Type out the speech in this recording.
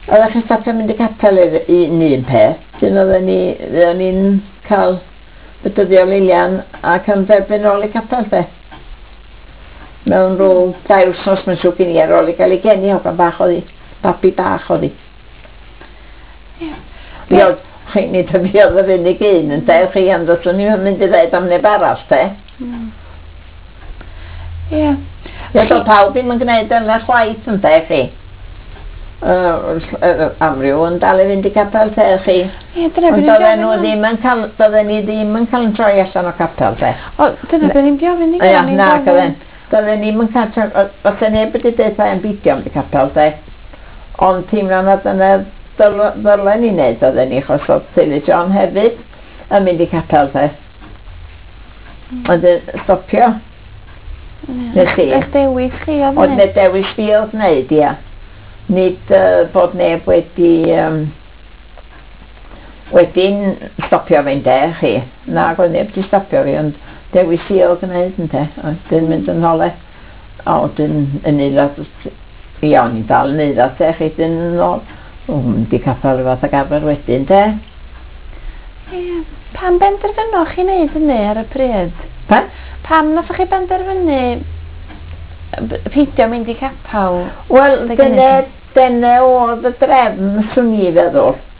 Oeddech chi'n stopio mynd i capel i un peth? Dyn oedden ni'n cael bydyddio Lilian ac yn derbyn ôl i capel de. Mewn rôl 2 wsos mae'n siŵr gen i ar ôl i gael ei geni hogan bach o ddi. Babi bach o ddi. Nid fi oedd yr unig un yn de. Chi andros o'n i'n mynd i ddeud am neb arall de. Ie. Pawb ddim yn gwneud yna chwaith yn de chi. Amryw yn dal i fynd i capel te chi. Ond doedden ni ddim yn cael yn troi allan o capel te. O, dyna beth ni'n diofyn i gael. Na, doedden ni'n cael troi... Os yna neb wedi dweud pa yn beidio am y capel te. Ond teimlo na dyna ddylen ni wneud oedden ni, achos oedd teulu John hefyd yn mynd i capel te. Ond stopio. Nes i. Eich dewis chi oedd Ond ne dewis fi oedd wneud, ia. Nid bod neb wedi'n stopio fi'n de chi. Na, oedd neb wedi stopio fi, ond dewis i o gwneud yn de. Dyn mynd yn hole. O, dyn yn eilad... Iawn, ni'n dal yn eilad te chi, dyn yn ôl. O, mynd i capel rhywbeth ag aber wedyn de. Pam benderfynoch chi wneud hynny ar y pryd? Pan? Pam nath chi benderfynu peidio mynd i capel? Wel, dyna oedd y drefn swn i feddwl.